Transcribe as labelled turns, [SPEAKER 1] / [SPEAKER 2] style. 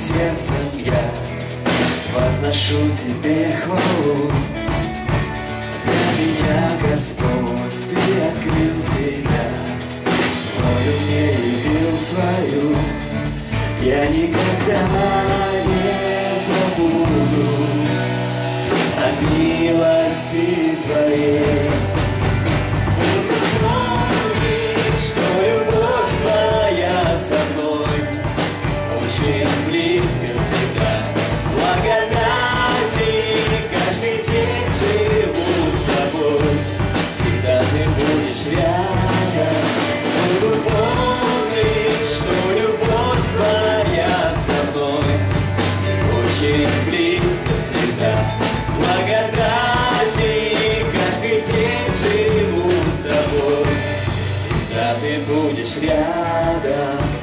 [SPEAKER 1] сердцем я возношу тебе хвалу. Для меня, Господь, ты открыл себя, волю мне явил свою. Я никогда не забуду о милости твоей. Буду помнить, что любовь твоя со мной очень близко всегда. Благодати каждый день живу с тобой, всегда ты будешь рядом. Буду помнить, что любовь твоя со мной очень близко всегда. Благодати каждый день живу с тобой, всегда ты будешь рядом.